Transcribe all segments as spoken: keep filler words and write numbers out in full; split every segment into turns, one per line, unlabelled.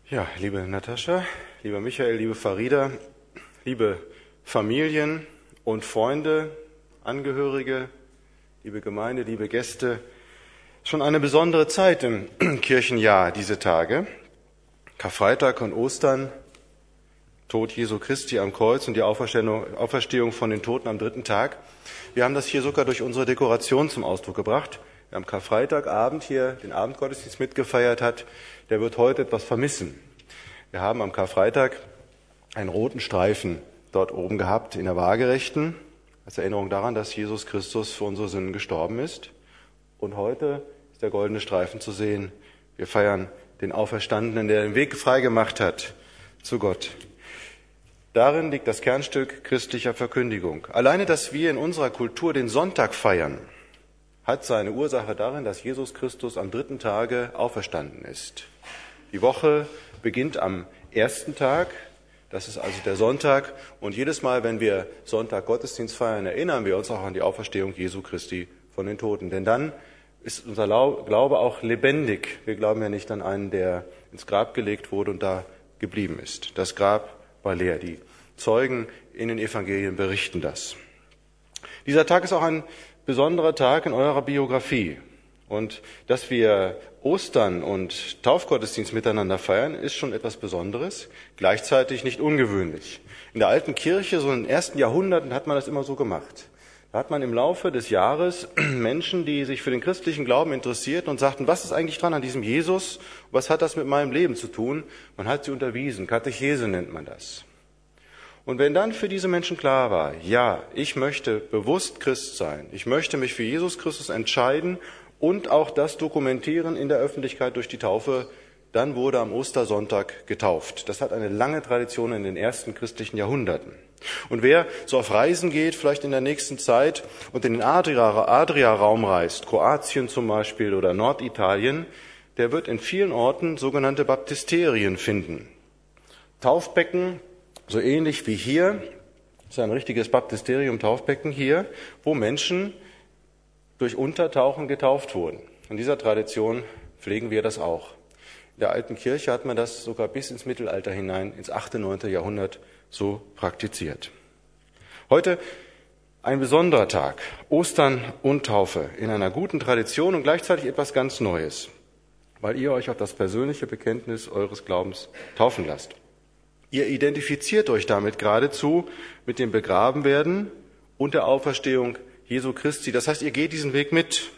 Ja, liebe Natascha, lieber Michael, liebe Farida, liebe Familien und Freunde, Angehörige, liebe Gemeinde, liebe Gäste, schon eine besondere Zeit im Kirchenjahr diese Tage. Karfreitag und Ostern, Tod Jesu Christi am Kreuz und die Auferstehung, Auferstehung von den Toten am dritten Tag. Wir haben das hier sogar durch unsere Dekoration zum Ausdruck gebracht. Wer am Karfreitagabend hier den Abendgottesdienst mitgefeiert hat, der wird heute etwas vermissen. Wir haben am Karfreitag einen roten Streifen dort oben gehabt in der Waagerechten, als Erinnerung daran, dass Jesus Christus für unsere Sünden gestorben ist. Und heute ist der goldene Streifen zu sehen. Wir feiern den Auferstandenen, der den Weg freigemacht hat zu Gott. Darin liegt das Kernstück christlicher Verkündigung. Alleine, dass wir in unserer Kultur den Sonntag feiern, hat seine Ursache darin, dass Jesus Christus am dritten Tage auferstanden ist. Die Woche beginnt am ersten Tag, das ist also der Sonntag, und jedes Mal, wenn wir Sonntag Gottesdienst feiern, erinnern wir uns auch an die Auferstehung Jesu Christi von den Toten. Denn dann ist unser Glaube auch lebendig. Wir glauben ja nicht an einen, der ins Grab gelegt wurde und da geblieben ist. Das Grab war leer. Die Zeugen in den Evangelien berichten das. Dieser Tag ist auch ein besonderer Tag in eurer Biografie. Und dass wir Ostern und Taufgottesdienst miteinander feiern, ist schon etwas Besonderes, gleichzeitig nicht ungewöhnlich. In der alten Kirche, so in den ersten Jahrhunderten, hat man das immer so gemacht. Da hat man im Laufe des Jahres Menschen, die sich für den christlichen Glauben interessierten und sagten, was ist eigentlich dran an diesem Jesus? Was hat das mit meinem Leben zu tun? Man hat sie unterwiesen, Katechese nennt man das. Und wenn dann für diese Menschen klar war, ja, ich möchte bewusst Christ sein, ich möchte mich für Jesus Christus entscheiden und auch das dokumentieren in der Öffentlichkeit durch die Taufe, dann wurde am Ostersonntag getauft. Das hat eine lange Tradition in den ersten christlichen Jahrhunderten. Und wer so auf Reisen geht, vielleicht in der nächsten Zeit und in den Adria-Raum reist, Kroatien zum Beispiel oder Norditalien, der wird in vielen Orten sogenannte Baptisterien finden. Taufbecken, so ähnlich wie hier, das ist ein richtiges Baptisterium-Taufbecken hier, wo Menschen durch Untertauchen getauft wurden. In dieser Tradition pflegen wir das auch. In der alten Kirche hat man das sogar bis ins Mittelalter hinein, ins achte, neunte Jahrhundert so praktiziert. Heute ein besonderer Tag, Ostern und Taufe, in einer guten Tradition und gleichzeitig etwas ganz Neues, weil ihr euch auf das persönliche Bekenntnis eures Glaubens taufen lasst. Ihr identifiziert euch damit geradezu mit dem Begrabenwerden und der Auferstehung Jesu Christi. Das heißt, ihr geht diesen Weg mit.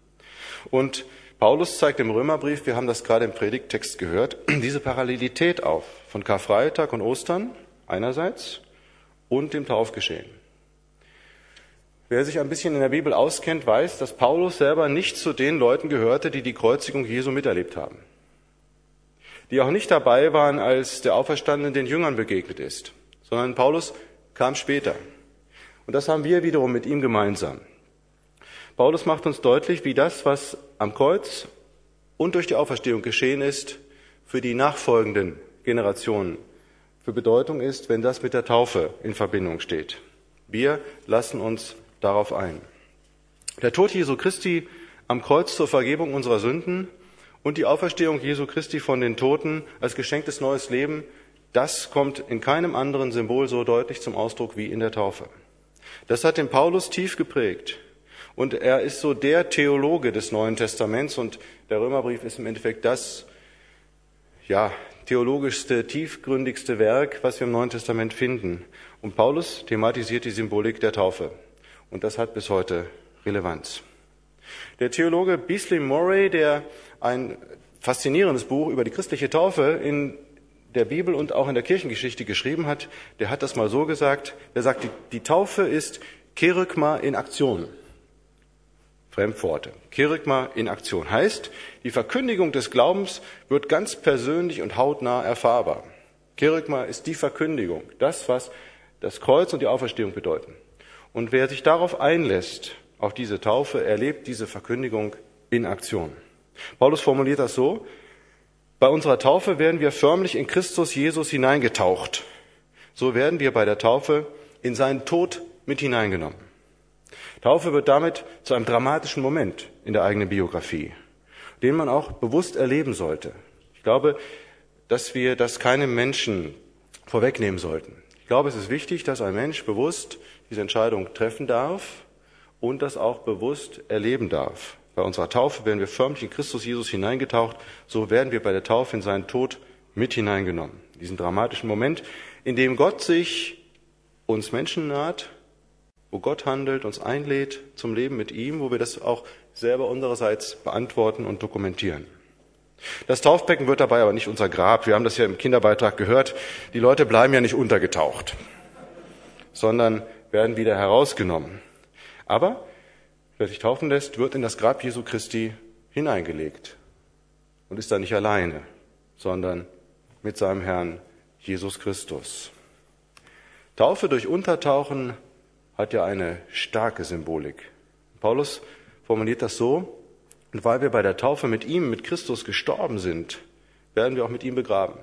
Und Paulus zeigt im Römerbrief, wir haben das gerade im Predigttext gehört, diese Parallelität auf von Karfreitag und Ostern einerseits und dem Taufgeschehen. Wer sich ein bisschen in der Bibel auskennt, weiß, dass Paulus selber nicht zu den Leuten gehörte, die die Kreuzigung Jesu miterlebt haben. Die auch nicht dabei waren, als der Auferstandene den Jüngern begegnet ist, sondern Paulus kam später. Und das haben wir wiederum mit ihm gemeinsam. Paulus macht uns deutlich, wie das, was am Kreuz und durch die Auferstehung geschehen ist, für die nachfolgenden Generationen für Bedeutung ist, wenn das mit der Taufe in Verbindung steht. Wir lassen uns darauf ein. Der Tod Jesu Christi am Kreuz zur Vergebung unserer Sünden und die Auferstehung Jesu Christi von den Toten als geschenktes neues Leben, das kommt in keinem anderen Symbol so deutlich zum Ausdruck wie in der Taufe. Das hat den Paulus tief geprägt. Und er ist so der Theologe des Neuen Testaments und der Römerbrief ist im Endeffekt das, ja, theologischste, tiefgründigste Werk, was wir im Neuen Testament finden. Und Paulus thematisiert die Symbolik der Taufe. Und das hat bis heute Relevanz. Der Theologe Beasley Murray, der ein faszinierendes Buch über die christliche Taufe in der Bibel und auch in der Kirchengeschichte geschrieben hat, der hat das mal so gesagt, der sagt, die, die Taufe ist Kerygma in Aktion. Fremdworte. Kerygma in Aktion heißt, die Verkündigung des Glaubens wird ganz persönlich und hautnah erfahrbar. Kerygma ist die Verkündigung, das, was das Kreuz und die Auferstehung bedeuten. Und wer sich darauf einlässt, auf diese Taufe, erlebt diese Verkündigung in Aktion. Paulus formuliert das so: Bei unserer Taufe werden wir förmlich in Christus Jesus hineingetaucht. So werden wir bei der Taufe in seinen Tod mit hineingenommen. Taufe wird damit zu einem dramatischen Moment in der eigenen Biografie, den man auch bewusst erleben sollte. Ich glaube, dass wir das keinem Menschen vorwegnehmen sollten. Ich glaube, es ist wichtig, dass ein Mensch bewusst diese Entscheidung treffen darf und das auch bewusst erleben darf. Bei unserer Taufe werden wir förmlich in Christus Jesus hineingetaucht, so werden wir bei der Taufe in seinen Tod mit hineingenommen. In diesem dramatischen Moment, in dem Gott sich uns Menschen naht, wo Gott handelt, uns einlädt zum Leben mit ihm, wo wir das auch selber unsererseits beantworten und dokumentieren. Das Taufbecken wird dabei aber nicht unser Grab. Wir haben das ja im Kinderbeitrag gehört. Die Leute bleiben ja nicht untergetaucht, sondern werden wieder herausgenommen. Aber wer sich taufen lässt, wird in das Grab Jesu Christi hineingelegt und ist da nicht alleine, sondern mit seinem Herrn Jesus Christus. Taufe durch Untertauchen hat ja eine starke Symbolik. Paulus formuliert das so: Und weil wir bei der Taufe mit ihm, mit Christus gestorben sind, werden wir auch mit ihm begraben.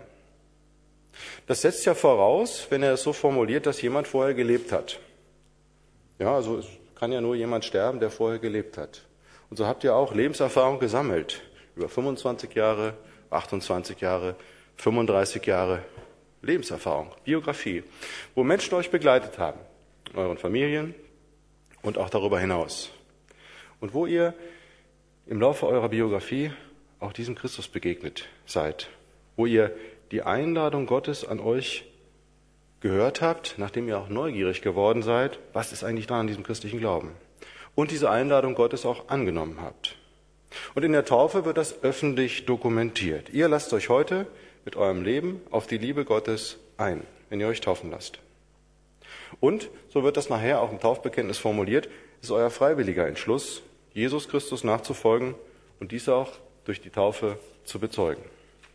Das setzt ja voraus, wenn er es so formuliert, dass jemand vorher gelebt hat. Ja, also es kann ja nur jemand sterben, der vorher gelebt hat. Und so habt ihr auch Lebenserfahrung gesammelt. Über fünfundzwanzig Jahre, achtundzwanzig Jahre, fünfunddreißig Jahre Lebenserfahrung, Biografie, wo Menschen euch begleitet haben, in euren Familien und auch darüber hinaus. Und wo ihr im Laufe eurer Biografie auch diesem Christus begegnet seid, wo ihr die Einladung Gottes an euch gehört habt, nachdem ihr auch neugierig geworden seid, was ist eigentlich dran an diesem christlichen Glauben, und diese Einladung Gottes auch angenommen habt. Und in der Taufe wird das öffentlich dokumentiert. Ihr lasst euch heute mit eurem Leben auf die Liebe Gottes ein, wenn ihr euch taufen lasst. Und, so wird das nachher auch im Taufbekenntnis formuliert, ist euer freiwilliger Entschluss, Jesus Christus nachzufolgen und dies auch durch die Taufe zu bezeugen.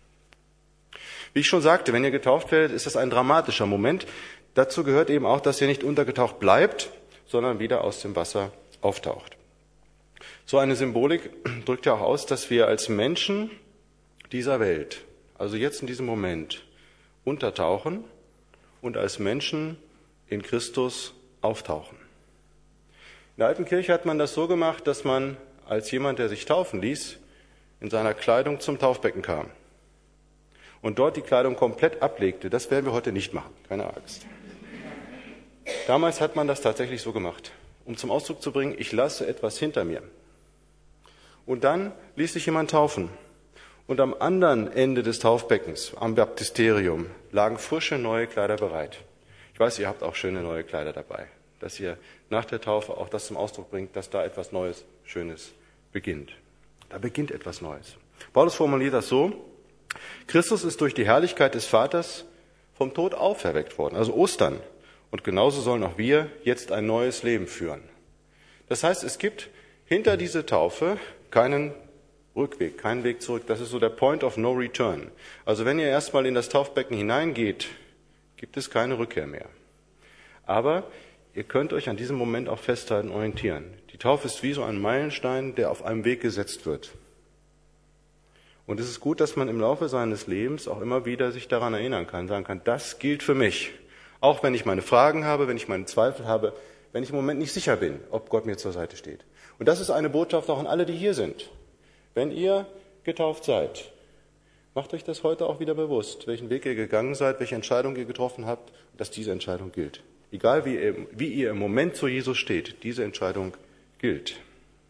Wie ich schon sagte, wenn ihr getauft werdet, ist das ein dramatischer Moment. Dazu gehört eben auch, dass ihr nicht untergetaucht bleibt, sondern wieder aus dem Wasser auftaucht. So eine Symbolik drückt ja auch aus, dass wir als Menschen dieser Welt, also jetzt in diesem Moment, untertauchen und als Menschen in Christus auftauchen. In der alten Kirche hat man das so gemacht, dass man als jemand, der sich taufen ließ, in seiner Kleidung zum Taufbecken kam und dort die Kleidung komplett ablegte. Das werden wir heute nicht machen, keine Angst. Damals hat man das tatsächlich so gemacht, um zum Ausdruck zu bringen, ich lasse etwas hinter mir. Und dann ließ sich jemand taufen. Und am anderen Ende des Taufbeckens, am Baptisterium, lagen frische neue Kleider bereit. Ich weiß, ihr habt auch schöne neue Kleider dabei, dass ihr nach der Taufe auch das zum Ausdruck bringt, dass da etwas Neues, Schönes beginnt. Da beginnt etwas Neues. Paulus formuliert das so: Christus ist durch die Herrlichkeit des Vaters vom Tod auferweckt worden, also Ostern. Und genauso sollen auch wir jetzt ein neues Leben führen. Das heißt, es gibt hinter dieser Taufe keinen Rückweg, keinen Weg zurück. Das ist so der Point of no return. Also wenn ihr erstmal in das Taufbecken hineingeht, gibt es keine Rückkehr mehr. Aber ihr könnt euch an diesem Moment auch festhalten, orientieren. Die Taufe ist wie so ein Meilenstein, der auf einem Weg gesetzt wird. Und es ist gut, dass man im Laufe seines Lebens auch immer wieder sich daran erinnern kann, sagen kann, das gilt für mich. Auch wenn ich meine Fragen habe, wenn ich meine Zweifel habe, wenn ich im Moment nicht sicher bin, ob Gott mir zur Seite steht. Und das ist eine Botschaft auch an alle, die hier sind. Wenn ihr getauft seid, macht euch das heute auch wieder bewusst, welchen Weg ihr gegangen seid, welche Entscheidung ihr getroffen habt, dass diese Entscheidung gilt. Egal wie ihr, wie ihr im Moment zu Jesus steht, diese Entscheidung gilt.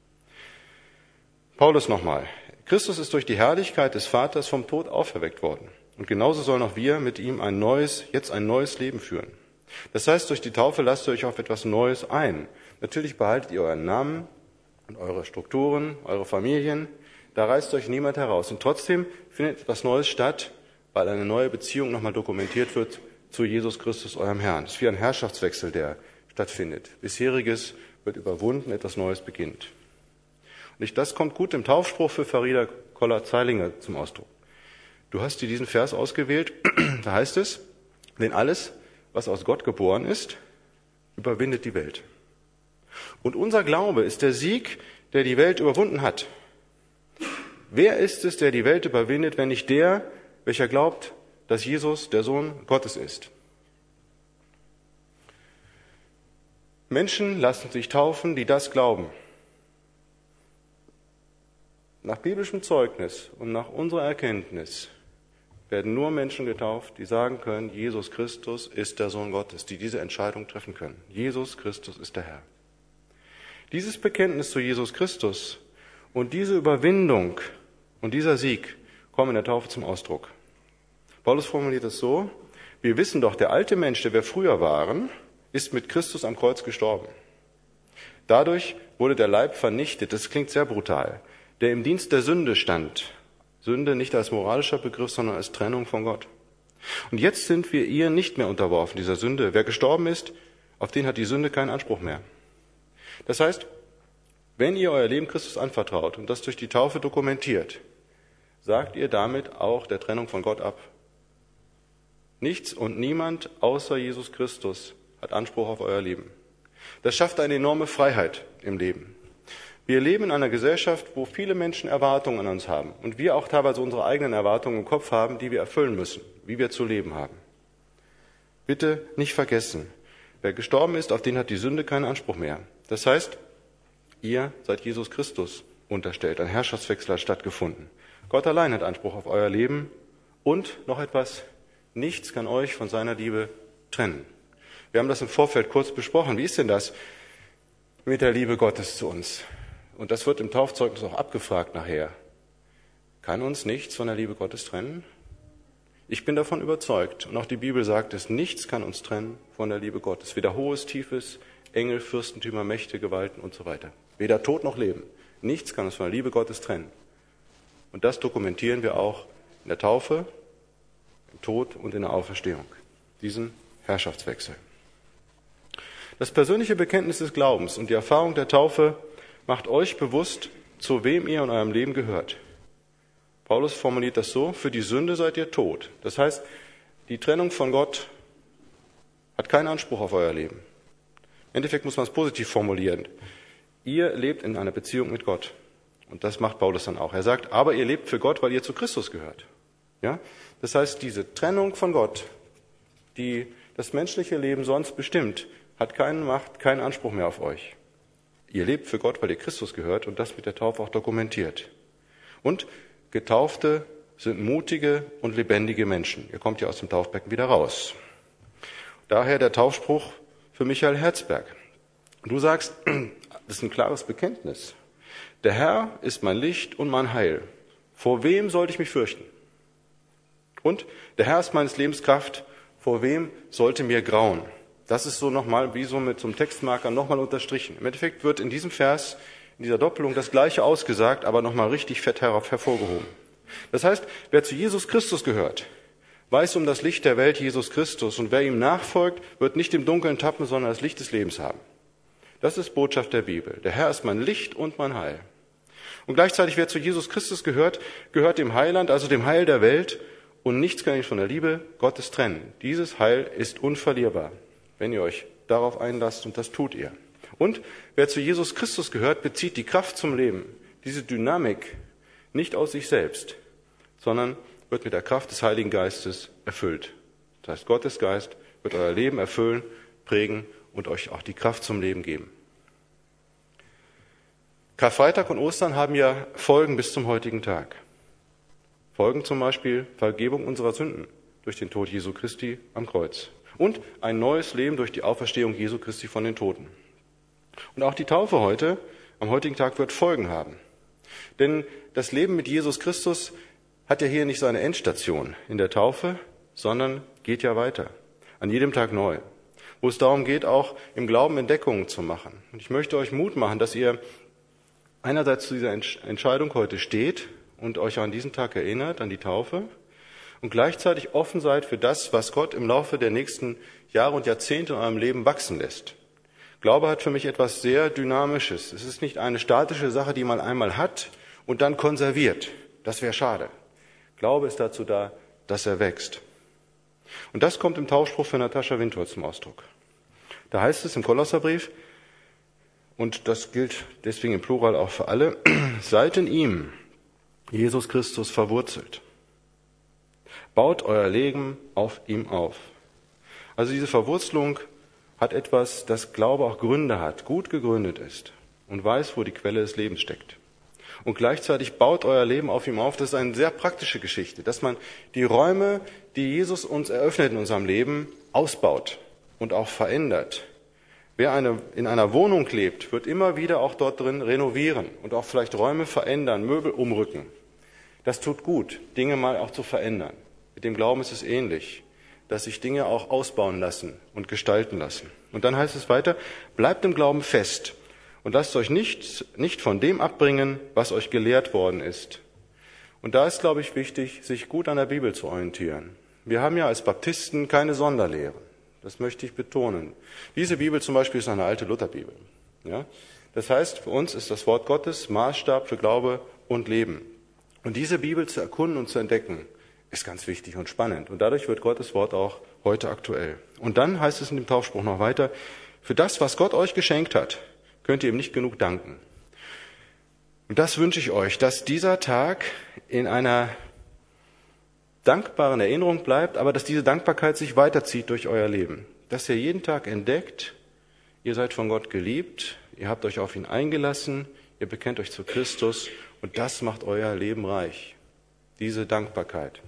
Paulus nochmal. Christus ist durch die Herrlichkeit des Vaters vom Tod auferweckt worden. Und genauso sollen auch wir mit ihm ein neues, jetzt ein neues Leben führen. Das heißt, durch die Taufe lasst ihr euch auf etwas Neues ein. Natürlich behaltet ihr euren Namen und eure Strukturen, eure Familien. Da reißt euch niemand heraus. Und trotzdem findet etwas Neues statt, weil eine neue Beziehung nochmal dokumentiert wird zu Jesus Christus, eurem Herrn. Es ist wie ein Herrschaftswechsel, der stattfindet. Bisheriges wird überwunden, etwas Neues beginnt. Und das kommt gut im Taufspruch für Farida Koller-Zeilinger zum Ausdruck. Du hast dir diesen Vers ausgewählt, da heißt es, denn alles, was aus Gott geboren ist, überwindet die Welt. Und unser Glaube ist der Sieg, der die Welt überwunden hat. Wer ist es, der die Welt überwindet, wenn nicht der, welcher glaubt, dass Jesus der Sohn Gottes ist? Menschen lassen sich taufen, die das glauben. Nach biblischem Zeugnis und nach unserer Erkenntnis werden nur Menschen getauft, die sagen können, Jesus Christus ist der Sohn Gottes, die diese Entscheidung treffen können. Jesus Christus ist der Herr. Dieses Bekenntnis zu Jesus Christus und diese Überwindung und dieser Sieg kommen in der Taufe zum Ausdruck. Paulus formuliert es so: Wir wissen doch, der alte Mensch, der wir früher waren, ist mit Christus am Kreuz gestorben. Dadurch wurde der Leib vernichtet, das klingt sehr brutal, der im Dienst der Sünde stand. Sünde nicht als moralischer Begriff, sondern als Trennung von Gott. Und jetzt sind wir ihr nicht mehr unterworfen, dieser Sünde. Wer gestorben ist, auf den hat die Sünde keinen Anspruch mehr. Das heißt, wenn ihr euer Leben Christus anvertraut und das durch die Taufe dokumentiert, sagt ihr damit auch der Trennung von Gott ab. Nichts und niemand außer Jesus Christus hat Anspruch auf euer Leben. Das schafft eine enorme Freiheit im Leben. Wir leben in einer Gesellschaft, wo viele Menschen Erwartungen an uns haben und wir auch teilweise unsere eigenen Erwartungen im Kopf haben, die wir erfüllen müssen, wie wir zu leben haben. Bitte nicht vergessen, wer gestorben ist, auf den hat die Sünde keinen Anspruch mehr. Das heißt, ihr seid Jesus Christus unterstellt. Ein Herrschaftswechsel hat stattgefunden. Gott allein hat Anspruch auf euer Leben und noch etwas: Nichts kann euch von seiner Liebe trennen. Wir haben das im Vorfeld kurz besprochen. Wie ist denn das mit der Liebe Gottes zu uns? Und das wird im Taufzeugnis auch abgefragt nachher. Kann uns nichts von der Liebe Gottes trennen? Ich bin davon überzeugt. Und auch die Bibel sagt es, nichts kann uns trennen von der Liebe Gottes. Weder Hohes, Tiefes, Engel, Fürstentümer, Mächte, Gewalten und so weiter. Weder Tod noch Leben. Nichts kann uns von der Liebe Gottes trennen. Und das dokumentieren wir auch in der Taufe, im Tod und in der Auferstehung. Diesen Herrschaftswechsel. Das persönliche Bekenntnis des Glaubens und die Erfahrung der Taufe macht euch bewusst, zu wem ihr in eurem Leben gehört. Paulus formuliert das so: Für die Sünde seid ihr tot. Das heißt, die Trennung von Gott hat keinen Anspruch auf euer Leben. Im Endeffekt muss man es positiv formulieren. Ihr lebt in einer Beziehung mit Gott. Und das macht Paulus dann auch. Er sagt, aber ihr lebt für Gott, weil ihr zu Christus gehört. Ja? Das heißt, diese Trennung von Gott, die das menschliche Leben sonst bestimmt, hat keine Macht, keinen Anspruch mehr auf euch. Ihr lebt für Gott, weil ihr Christus gehört und das mit der Taufe auch dokumentiert. Und Getaufte sind mutige und lebendige Menschen. Ihr kommt ja aus dem Taufbecken wieder raus. Daher der Taufspruch für Michael Herzberg. Du sagst, das ist ein klares Bekenntnis. Der Herr ist mein Licht und mein Heil. Vor wem sollte ich mich fürchten? Und der Herr ist meines Lebens Kraft. Vor wem sollte mir grauen? Das ist so nochmal, wie so mit so einem Textmarker nochmal unterstrichen. Im Endeffekt wird in diesem Vers, in dieser Doppelung das Gleiche ausgesagt, aber nochmal richtig fett hervorgehoben. Das heißt, wer zu Jesus Christus gehört, weiß um das Licht der Welt Jesus Christus und wer ihm nachfolgt, wird nicht im Dunkeln tappen, sondern das Licht des Lebens haben. Das ist Botschaft der Bibel. Der Herr ist mein Licht und mein Heil. Und gleichzeitig, wer zu Jesus Christus gehört, gehört dem Heiland, also dem Heil der Welt, und nichts kann ihn von der Liebe Gottes trennen. Dieses Heil ist unverlierbar, wenn ihr euch darauf einlasst, und das tut ihr. Und wer zu Jesus Christus gehört, bezieht die Kraft zum Leben, diese Dynamik, nicht aus sich selbst, sondern wird mit der Kraft des Heiligen Geistes erfüllt. Das heißt, Gottes Geist wird euer Leben erfüllen, prägen und euch auch die Kraft zum Leben geben. Karfreitag und Ostern haben ja Folgen bis zum heutigen Tag. Folgen zum Beispiel Vergebung unserer Sünden durch den Tod Jesu Christi am Kreuz und ein neues Leben durch die Auferstehung Jesu Christi von den Toten. Und auch die Taufe heute, am heutigen Tag, wird Folgen haben. Denn das Leben mit Jesus Christus hat ja hier nicht seine Endstation in der Taufe, sondern geht ja weiter, an jedem Tag neu, wo es darum geht, auch im Glauben Entdeckungen zu machen. Und ich möchte euch Mut machen, dass ihr einerseits zu dieser Entscheidung heute steht und euch an diesen Tag erinnert, an die Taufe, und gleichzeitig offen seid für das, was Gott im Laufe der nächsten Jahre und Jahrzehnte in eurem Leben wachsen lässt. Glaube hat für mich etwas sehr Dynamisches. Es ist nicht eine statische Sache, die man einmal hat und dann konserviert. Das wäre schade. Glaube ist dazu da, dass er wächst. Und das kommt im Taufspruch für Natascha Windhorst zum Ausdruck. Da heißt es im Kolosserbrief, und das gilt deswegen im Plural auch für alle, seid in ihm, Jesus Christus, verwurzelt. Baut euer Leben auf ihm auf. Also diese Verwurzelung hat etwas, das Glaube auch Gründe hat, gut gegründet ist und weiß, wo die Quelle des Lebens steckt. Und gleichzeitig baut euer Leben auf ihm auf. Das ist eine sehr praktische Geschichte, dass man die Räume, die Jesus uns eröffnet in unserem Leben, ausbaut und auch verändert. Wer eine, in einer Wohnung lebt, wird immer wieder auch dort drin renovieren und auch vielleicht Räume verändern, Möbel umrücken. Das tut gut, Dinge mal auch zu verändern. Mit dem Glauben ist es ähnlich, dass sich Dinge auch ausbauen lassen und gestalten lassen. Und dann heißt es weiter, bleibt im Glauben fest und lasst euch nicht, nicht von dem abbringen, was euch gelehrt worden ist. Und da ist, glaube ich, wichtig, sich gut an der Bibel zu orientieren. Wir haben ja als Baptisten keine Sonderlehren. Das möchte ich betonen. Diese Bibel zum Beispiel ist eine alte Lutherbibel. Ja? Das heißt, für uns ist das Wort Gottes Maßstab für Glaube und Leben. Und diese Bibel zu erkunden und zu entdecken, ist ganz wichtig und spannend. Und dadurch wird Gottes Wort auch heute aktuell. Und dann heißt es in dem Taufspruch noch weiter, für das, was Gott euch geschenkt hat, könnt ihr ihm nicht genug danken. Und das wünsche ich euch, dass dieser Tag in einer dankbaren Erinnerung bleibt, aber dass diese Dankbarkeit sich weiterzieht durch euer Leben. Dass ihr jeden Tag entdeckt, ihr seid von Gott geliebt, ihr habt euch auf ihn eingelassen, ihr bekennt euch zu Christus und das macht euer Leben reich. Diese Dankbarkeit.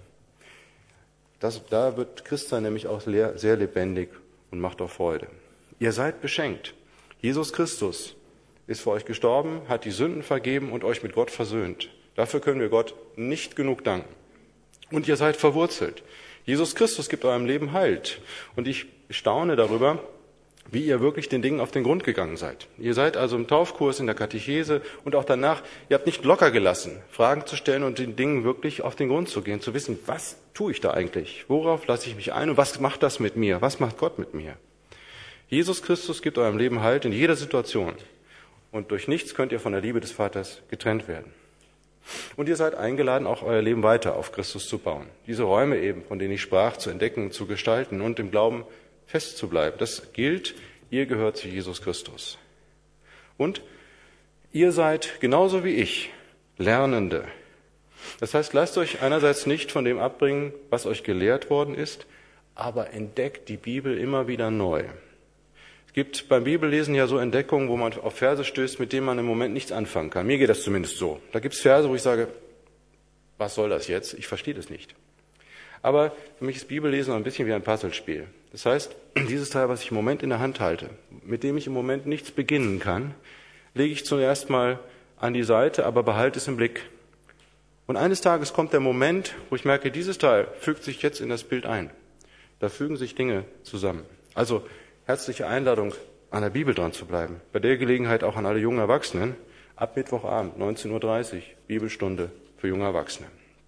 Das, da wird Christsein nämlich auch sehr lebendig und macht auch Freude. Ihr seid beschenkt. Jesus Christus ist für euch gestorben, hat die Sünden vergeben und euch mit Gott versöhnt. Dafür können wir Gott nicht genug danken. Und ihr seid verwurzelt. Jesus Christus gibt eurem Leben Halt. Und ich staune darüber, wie ihr wirklich den Dingen auf den Grund gegangen seid. Ihr seid also im Taufkurs, in der Katechese und auch danach, ihr habt nicht locker gelassen, Fragen zu stellen und den Dingen wirklich auf den Grund zu gehen, zu wissen, was tue ich da eigentlich? Worauf lasse ich mich ein und was macht das mit mir? Was macht Gott mit mir? Jesus Christus gibt eurem Leben Halt in jeder Situation. Und durch nichts könnt ihr von der Liebe des Vaters getrennt werden. Und ihr seid eingeladen, auch euer Leben weiter auf Christus zu bauen. Diese Räume eben, von denen ich sprach, zu entdecken, zu gestalten und im Glauben festzubleiben. Das gilt, ihr gehört zu Jesus Christus. Und ihr seid genauso wie ich Lernende. Das heißt, lasst euch einerseits nicht von dem abbringen, was euch gelehrt worden ist, aber entdeckt die Bibel immer wieder neu. Es gibt beim Bibellesen ja so Entdeckungen, wo man auf Verse stößt, mit denen man im Moment nichts anfangen kann. Mir geht das zumindest so. Da gibt es Verse, wo ich sage, was soll das jetzt? Ich verstehe das nicht. Aber für mich ist Bibellesen ein bisschen wie ein Puzzlespiel. Das heißt, dieses Teil, was ich im Moment in der Hand halte, mit dem ich im Moment nichts beginnen kann, lege ich zuerst mal an die Seite, aber behalte es im Blick. Und eines Tages kommt der Moment, wo ich merke, dieses Teil fügt sich jetzt in das Bild ein. Da fügen sich Dinge zusammen. Also herzliche Einladung, an der Bibel dran zu bleiben. Bei der Gelegenheit auch an alle jungen Erwachsenen. Ab Mittwochabend, neunzehn Uhr dreißig, Bibelstunde für junge Erwachsene.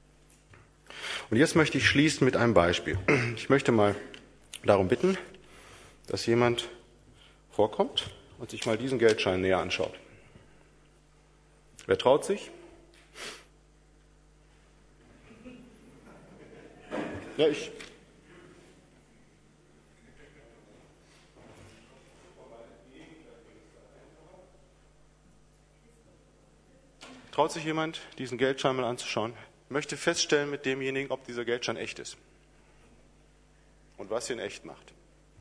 Und jetzt möchte ich schließen mit einem Beispiel. Ich möchte mal darum bitten, dass jemand vorkommt und sich mal diesen Geldschein näher anschaut. Wer traut sich? Ja, ich. Traut sich jemand, diesen Geldschein mal anzuschauen? Ich möchte feststellen mit demjenigen, ob dieser Geldschein echt ist. Und was ihn echt macht.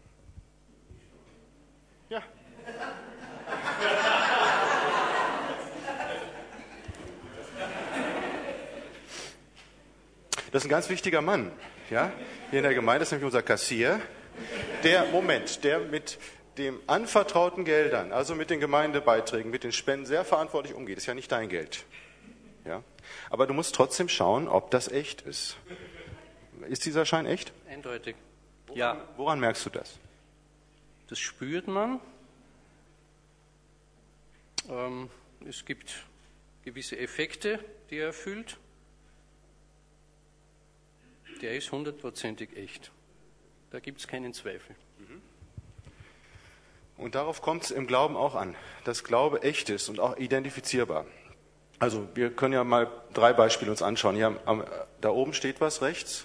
Ja. Das ist ein ganz wichtiger Mann. Ja? Hier in der Gemeinde ist nämlich unser Kassier. Der, Moment, der mit dem anvertrauten Geldern, also mit den Gemeindebeiträgen, mit den Spenden sehr verantwortlich umgeht. Das ist ja nicht dein Geld. Ja? Aber du musst trotzdem schauen, ob das echt ist. Ist dieser Schein echt?
Eindeutig.
Woran,
Ja.
Woran merkst du das?
Das spürt man. Ähm, es gibt gewisse Effekte, die er erfüllt. Der ist hundertprozentig echt. Da gibt es keinen Zweifel.
Und darauf kommt es im Glauben auch an, dass Glaube echt ist und auch identifizierbar. Also wir können ja mal drei Beispiele uns anschauen. Hier am, da oben steht was rechts.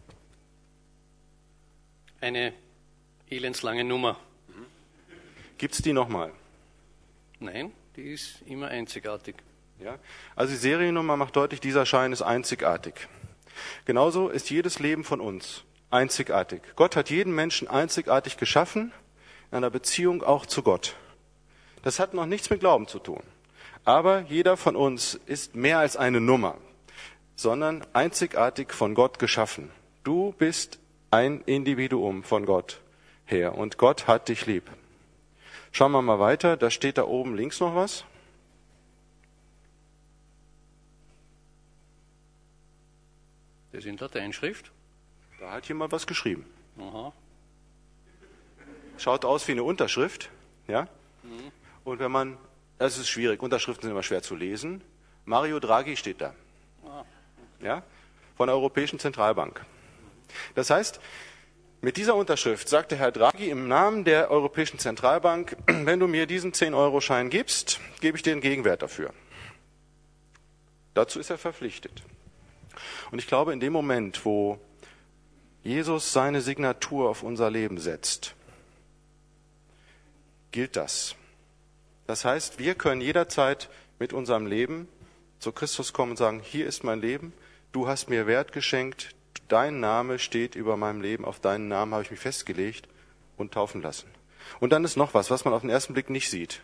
Eine elendslange Nummer.
Gibt es die nochmal?
Nein, die ist immer einzigartig.
Ja? Also die Seriennummer macht deutlich, dieser Schein ist einzigartig. Genauso ist jedes Leben von uns einzigartig. Gott hat jeden Menschen einzigartig geschaffen, in einer Beziehung auch zu Gott. Das hat noch nichts mit Glauben zu tun. Aber jeder von uns ist mehr als eine Nummer, sondern einzigartig von Gott geschaffen. Du bist ein Individuum von Gott her und Gott hat dich lieb. Schauen wir mal weiter, da steht da oben links noch was.
Das ist in Lateinschrift.
Da hat jemand was geschrieben.
Aha.
Schaut aus wie eine Unterschrift. Ja?
Mhm.
Und wenn man, das ist schwierig, Unterschriften sind immer schwer zu lesen. Mario Draghi steht da.
Ah.
Ja? Von der Europäischen Zentralbank. Das heißt, mit dieser Unterschrift sagt der Herr Draghi im Namen der Europäischen Zentralbank, wenn du mir diesen zehn-Euro-Schein gibst, gebe ich dir einen Gegenwert dafür. Dazu ist er verpflichtet. Und ich glaube, in dem Moment, wo Jesus seine Signatur auf unser Leben setzt, gilt das. Das heißt, wir können jederzeit mit unserem Leben zu Christus kommen und sagen, hier ist mein Leben, du hast mir Wert geschenkt, dein Name steht über meinem Leben, auf deinen Namen habe ich mich festgelegt und taufen lassen. Und dann ist noch was, was man auf den ersten Blick nicht sieht.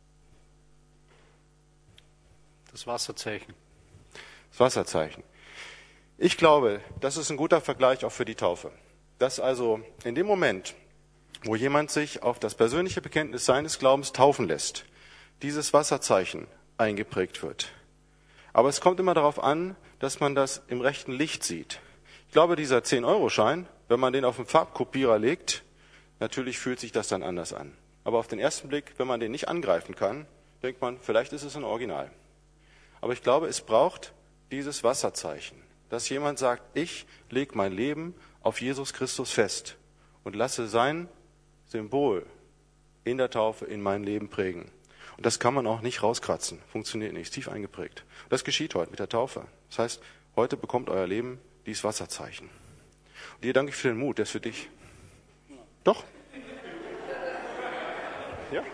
Das Wasserzeichen.
Das Wasserzeichen. Ich glaube, das ist ein guter Vergleich auch für die Taufe. Dass also in dem Moment, wo jemand sich auf das persönliche Bekenntnis seines Glaubens taufen lässt, dieses Wasserzeichen eingeprägt wird. Aber es kommt immer darauf an, dass man das im rechten Licht sieht. Ich glaube, dieser zehn-Euro-Schein, wenn man den auf den Farbkopierer legt, natürlich fühlt sich das dann anders an. Aber auf den ersten Blick, wenn man den nicht angreifen kann, denkt man, vielleicht ist es ein Original. Aber ich glaube, es braucht dieses Wasserzeichen, dass jemand sagt, ich lege mein Leben auf Jesus Christus fest und lasse sein Symbol in der Taufe in mein Leben prägen. Und das kann man auch nicht rauskratzen. Funktioniert nicht, ist tief eingeprägt. Das geschieht heute mit der Taufe. Das heißt, heute bekommt euer Leben dieses Wasserzeichen. Und dir danke ich für den Mut, der ist für dich. Doch? Ja?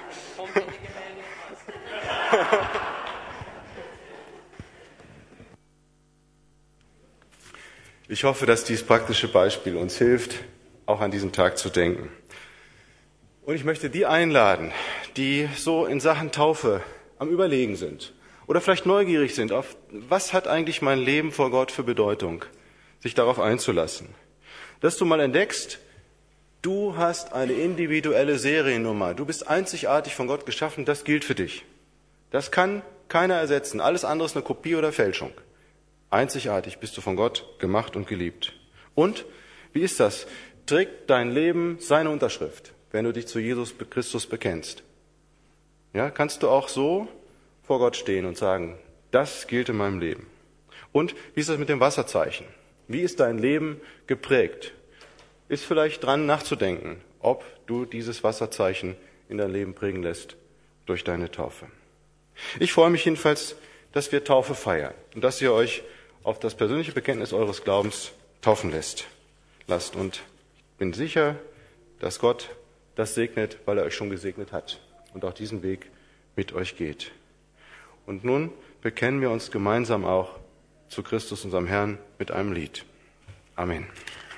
Ich hoffe, dass dieses praktische Beispiel uns hilft, auch an diesen Tag zu denken. Und ich möchte die einladen, die so in Sachen Taufe am Überlegen sind oder vielleicht neugierig sind auf, was hat eigentlich mein Leben vor Gott für Bedeutung, sich darauf einzulassen. Dass du mal entdeckst, du hast eine individuelle Seriennummer, du bist einzigartig von Gott geschaffen, das gilt für dich. Das kann keiner ersetzen, alles andere ist eine Kopie oder Fälschung. Einzigartig bist du von Gott gemacht und geliebt. Und, wie ist das? Trägt dein Leben seine Unterschrift, wenn du dich zu Jesus Christus bekennst? Ja, kannst du auch so vor Gott stehen und sagen, das gilt in meinem Leben. Und wie ist das mit dem Wasserzeichen? Wie ist dein Leben geprägt? Ist vielleicht dran nachzudenken, ob du dieses Wasserzeichen in dein Leben prägen lässt durch deine Taufe. Ich freue mich jedenfalls, dass wir Taufe feiern und dass ihr euch auf das persönliche Bekenntnis eures Glaubens taufen lässt, lasst. Und ich bin sicher, dass Gott das segnet, weil er euch schon gesegnet hat und auch diesen Weg mit euch geht. Und nun bekennen wir uns gemeinsam auch zu Christus, unserem Herrn, mit einem Lied. Amen.